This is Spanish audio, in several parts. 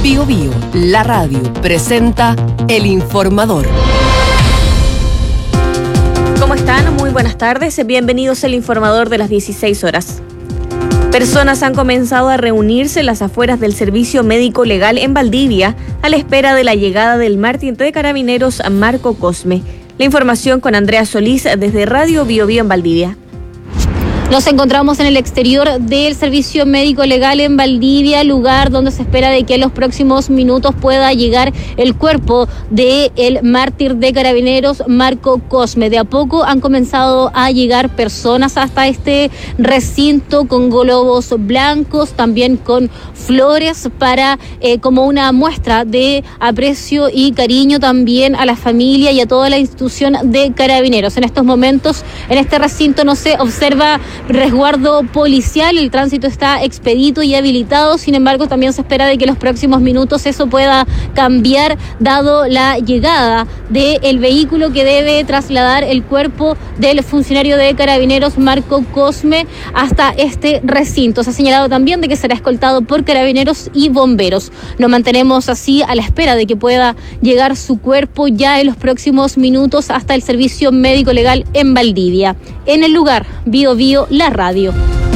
Biobío, la radio, presenta El Informador. ¿Cómo están? Muy buenas tardes. Bienvenidos al Informador de las 16 horas. Personas han comenzado a reunirse en las afueras del Servicio Médico Legal en Valdivia a la espera de la llegada del mártir de Carabineros Marco Cosme. La información con Andrea Solís desde Radio Biobío en Valdivia. Nos encontramos en el exterior del Servicio Médico Legal en Valdivia, lugar donde se espera de que en los próximos minutos pueda llegar el cuerpo del mártir de Carabineros, Marco Cosme. De a poco han comenzado a llegar personas hasta este recinto con globos blancos, también con flores para como una muestra de aprecio y cariño también a la familia y a toda la institución de Carabineros. En estos momentos, en este recinto no se observa resguardo policial, el tránsito está expedito y habilitado, sin embargo también se espera de que en los próximos minutos eso pueda cambiar dado la llegada del vehículo que debe trasladar el cuerpo del funcionario de Carabineros Marco Cosme hasta este recinto. Se ha señalado también de que será escoltado por Carabineros y bomberos. Nos mantenemos así a la espera de que pueda llegar su cuerpo ya en los próximos minutos hasta el Servicio Médico Legal en Valdivia. En el lugar, Biobío, la radio.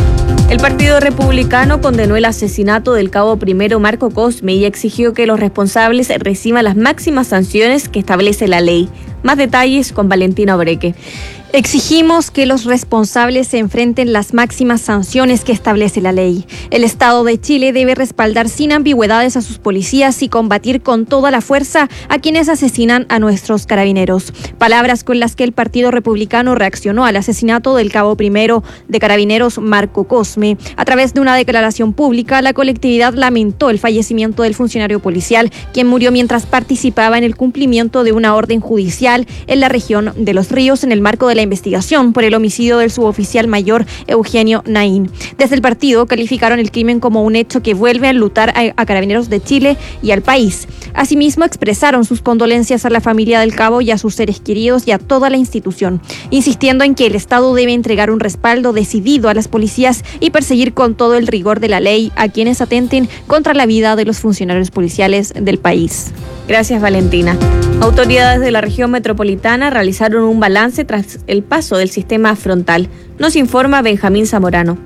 El Partido Republicano condenó el asesinato del cabo primero Marco Cosme y exigió que los responsables reciban las máximas sanciones que establece la ley. Más detalles con Valentina Obreque. Exigimos que los responsables se enfrenten las máximas sanciones que establece la ley. El Estado de Chile debe respaldar sin ambigüedades a sus policías y combatir con toda la fuerza a quienes asesinan a nuestros carabineros. Palabras con las que el Partido Republicano reaccionó al asesinato del cabo primero de Carabineros Marco Cosme. A través de una declaración pública, la colectividad lamentó el fallecimiento del funcionario policial, quien murió mientras participaba en el cumplimiento de una orden judicial en la región de Los Ríos en el marco de la investigación por el homicidio del suboficial mayor Eugenio Naín. Desde el partido calificaron el crimen como un hecho que vuelve a enlutar a Carabineros de Chile y al país. Asimismo, expresaron sus condolencias a la familia del cabo y a sus seres queridos y a toda la institución, insistiendo en que el Estado debe entregar un respaldo decidido a las policías y perseguir con todo el rigor de la ley a quienes atenten contra la vida de los funcionarios policiales del país. Gracias, Valentina. Autoridades de la región metropolitana realizaron un balance tras el paso del sistema frontal. Nos informa Benjamín Zamorano.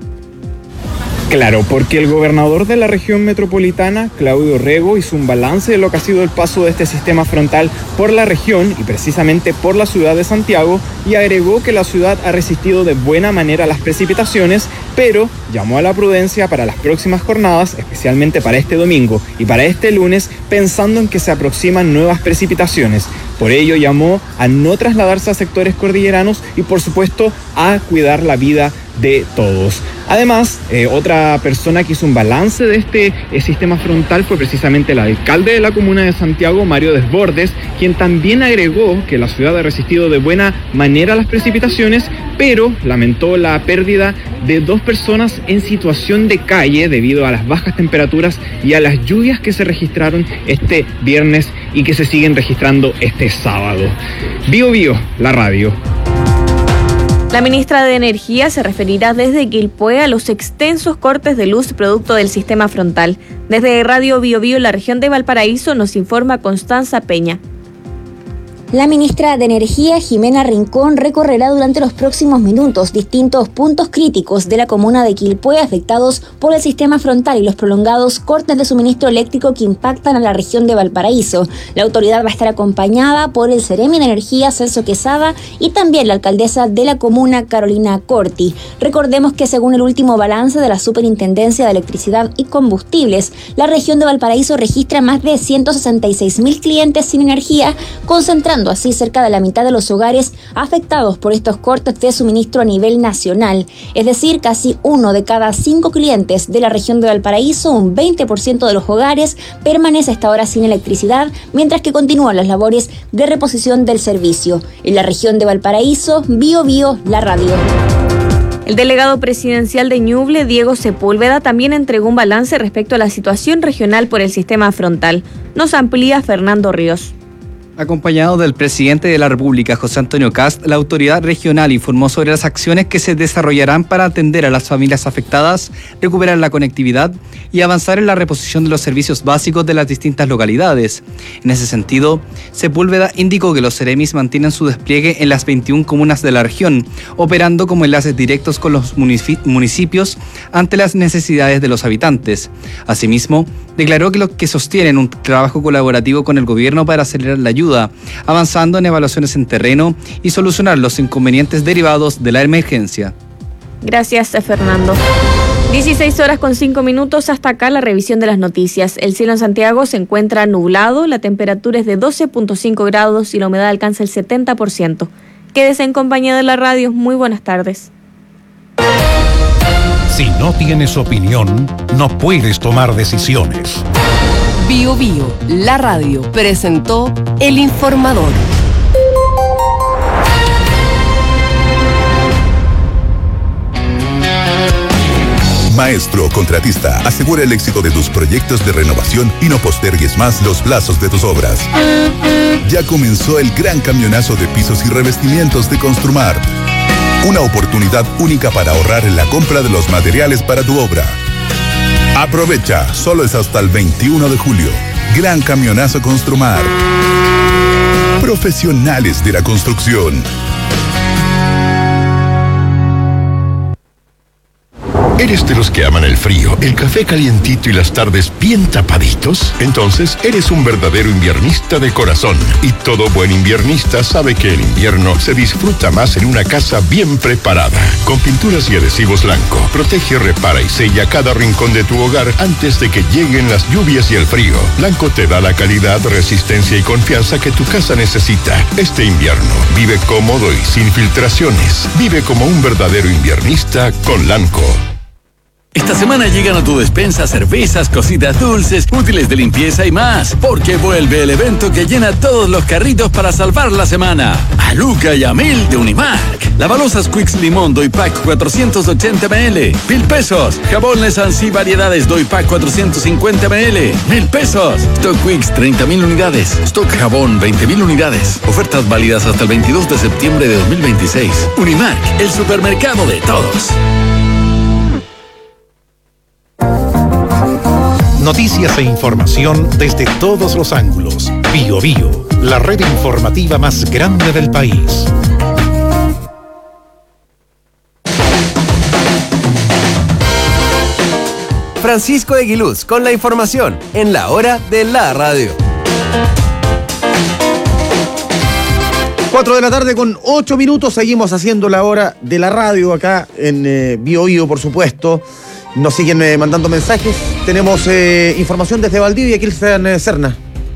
Claro, porque el gobernador de la región metropolitana, Claudio Rego, hizo un balance de lo que ha sido el paso de este sistema frontal por la región y precisamente por la ciudad de Santiago, y agregó que la ciudad ha resistido de buena manera las precipitaciones, pero llamó a la prudencia para las próximas jornadas, especialmente para este domingo y para este lunes, pensando en que se aproximan nuevas precipitaciones. Por ello llamó a no trasladarse a sectores cordilleranos y, por supuesto, a cuidar la vida de todos. Además, otra persona que hizo un balance de este sistema frontal fue precisamente el alcalde de la comuna de Santiago, Mario Desbordes, quien también agregó que la ciudad ha resistido de buena manera las precipitaciones, pero lamentó la pérdida de 2 personas en situación de calle debido a las bajas temperaturas y a las lluvias que se registraron este viernes y que se siguen registrando este sábado. Biobío, la radio. La ministra de Energía se referirá desde Quilpué a los extensos cortes de luz producto del sistema frontal. Desde Radio Biobío, la región de Valparaíso, nos informa Constanza Peña. La ministra de Energía, Jimena Rincón, recorrerá durante los próximos minutos distintos puntos críticos de la comuna de Quilpué afectados por el sistema frontal y los prolongados cortes de suministro eléctrico que impactan a la región de Valparaíso. La autoridad va a estar acompañada por el Seremi de Energía, Celso Quesada, y también la alcaldesa de la comuna, Carolina Corti. Recordemos que según el último balance de la Superintendencia de Electricidad y Combustibles, la región de Valparaíso registra más de 166.000 clientes sin energía, concentrando así cerca de la mitad de los hogares afectados por estos cortes de suministro a nivel nacional. Es decir, casi 1 de cada 5 clientes de la región de Valparaíso, un 20% de los hogares, permanece hasta ahora sin electricidad, mientras que continúan las labores de reposición del servicio. En la región de Valparaíso, Biobío, la radio. El delegado presidencial de Ñuble, Diego Sepúlveda, también entregó un balance respecto a la situación regional por el sistema frontal. Nos amplía Fernando Ríos. Acompañado del presidente de la República, José Antonio Kast, la autoridad regional informó sobre las acciones que se desarrollarán para atender a las familias afectadas, recuperar la conectividad y avanzar en la reposición de los servicios básicos de las distintas localidades. En ese sentido, Sepúlveda indicó que los Ceremis mantienen su despliegue en las 21 comunas de la región, operando como enlaces directos con los municipios ante las necesidades de los habitantes. Asimismo, declaró que sostienen un trabajo colaborativo con el gobierno para acelerar la ayuda, avanzando en evaluaciones en terreno y solucionar los inconvenientes derivados de la emergencia. Gracias, Fernando. 16:05. Hasta acá la revisión de las noticias. El cielo en Santiago se encuentra nublado, la temperatura es de 12.5 grados y la humedad alcanza el 70%. Quédese en compañía de la radio. Muy buenas tardes. Si no tienes opinión, no puedes tomar decisiones. Bio Bio, la radio, presentó El Informador. Maestro Contratista, asegura el éxito de tus proyectos de renovación y no postergues más los plazos de tus obras. Ya comenzó el gran camionazo de pisos y revestimientos de Construmar. Una oportunidad única para ahorrar en la compra de los materiales para tu obra. Aprovecha, solo es hasta el 21 de julio. Gran camionazo Construmar. Profesionales de la construcción. ¿Eres de los que aman el frío, el café calientito y las tardes bien tapaditos? Entonces, eres un verdadero inviernista de corazón. Y todo buen inviernista sabe que el invierno se disfruta más en una casa bien preparada. Con pinturas y adhesivos Lanco, protege, repara y sella cada rincón de tu hogar antes de que lleguen las lluvias y el frío. Lanco te da la calidad, resistencia y confianza que tu casa necesita. Este invierno, vive cómodo y sin filtraciones. Vive como un verdadero inviernista con Lanco. Esta semana llegan a tu despensa cervezas, cositas dulces, útiles de limpieza y más, porque vuelve el evento que llena todos los carritos para salvar la semana. A Luca y a Mil de Unimark. Lavalosas Quicks Limón Doypack 480 ml, 1,000 pesos. Jabón Lesansi Variedades Doypack 450 ml, 1,000 pesos. Stock Quicks 30,000 unidades. Stock Jabón 20,000 unidades. Ofertas válidas hasta el 22 de septiembre de 2026. Unimark, el supermercado de todos. Noticias e información desde todos los ángulos. Bio Bio, la red informativa más grande del país. Francisco Eguiluz con la información en la hora de la radio. 4 de la tarde con 8 minutos. Seguimos haciendo la hora de la radio acá en Bio Bio, por supuesto. Nos siguen mandando mensajes. Tenemos información desde Valdivia. Cristian Serna.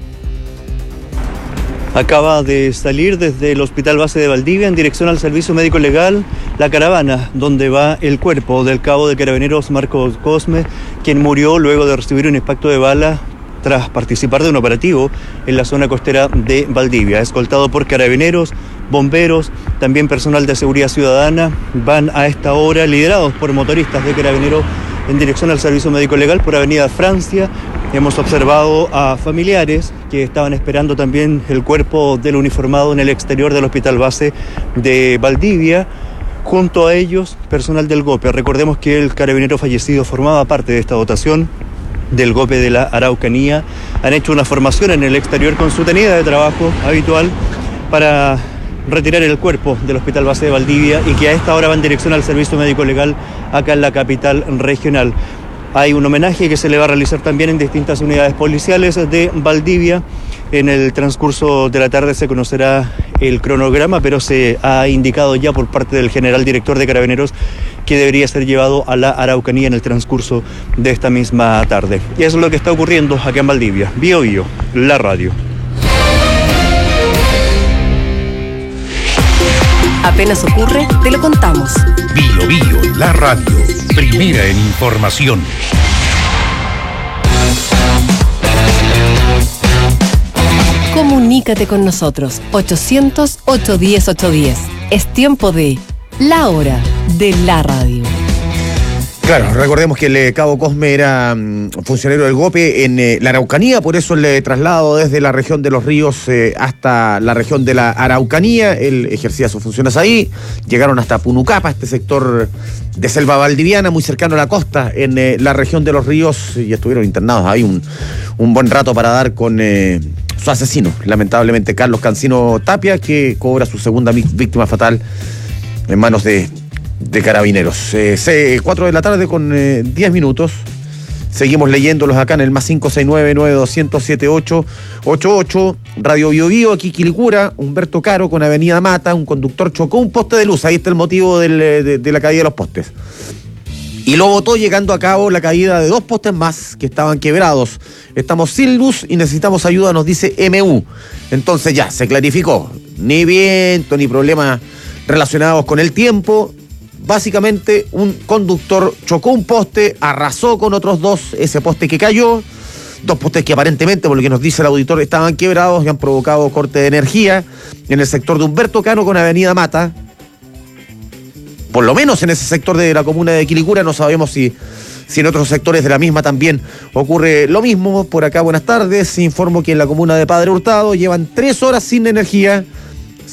Acaba de salir desde el Hospital Base de Valdivia en dirección al Servicio Médico Legal la caravana donde va el cuerpo del cabo de Carabineros Marcos Cosme, quien murió luego de recibir un impacto de bala tras participar de un operativo en la zona costera de Valdivia. Escoltado por carabineros, bomberos, también personal de seguridad ciudadana, van a esta hora liderados por motoristas de carabineros en dirección al Servicio Médico Legal por Avenida Francia. Hemos observado a familiares que estaban esperando también el cuerpo del uniformado en el exterior del Hospital Base de Valdivia. Junto a ellos, personal del GOPE. Recordemos que el carabinero fallecido formaba parte de esta dotación del GOPE de la Araucanía. Han hecho una formación en el exterior con su tenida de trabajo habitual para retirar el cuerpo del Hospital Base de Valdivia y que a esta hora va en dirección al Servicio Médico Legal acá en la capital regional. Hay un homenaje que se le va a realizar también en distintas unidades policiales de Valdivia. En el transcurso de la tarde se conocerá el cronograma, pero se ha indicado ya por parte del general director de Carabineros que debería ser llevado a la Araucanía en el transcurso de esta misma tarde. Y eso es lo que está ocurriendo acá en Valdivia. Bio Bio, la radio. Apenas ocurre, te lo contamos. Bio Bio, la radio, primera en información. Comunícate con nosotros, 800-810-810. Es tiempo de La Hora de la Radio. Claro, recordemos que el cabo Cosme era funcionario del GOPE en la Araucanía, por eso el traslado desde la región de Los Ríos hasta la región de la Araucanía. Él ejercía sus funciones ahí, llegaron hasta Punucapa, este sector de selva valdiviana, muy cercano a la costa, en la región de Los Ríos, y estuvieron internados ahí un buen rato para dar con su asesino, lamentablemente Carlos Cancino Tapia, que cobra su segunda víctima fatal en manos de Carabineros. 4 de la tarde con 10 minutos. Seguimos leyéndolos acá en el más 569-9200-7888. Radio Bio Bio, aquí Quilicura, Humberto Caro con Avenida Mata, un conductor chocó un poste de luz. Ahí está el motivo de la caída de los postes. Y lo botó llegando a cabo la caída de 2 postes más que estaban quebrados. Estamos sin luz y necesitamos ayuda, nos dice MU. Entonces ya, se clarificó. Ni viento, ni problemas relacionados con el tiempo. Básicamente, un conductor chocó un poste, arrasó con otros 2 ese poste que cayó. 2 postes que aparentemente, por lo que nos dice el auditor, estaban quebrados y han provocado corte de energía en el sector de Humberto Cano con Avenida Mata. Por lo menos en ese sector de la comuna de Quilicura, no sabemos si en otros sectores de la misma también ocurre lo mismo. Por acá, buenas tardes. Informo que en la comuna de Padre Hurtado llevan 3 horas sin energía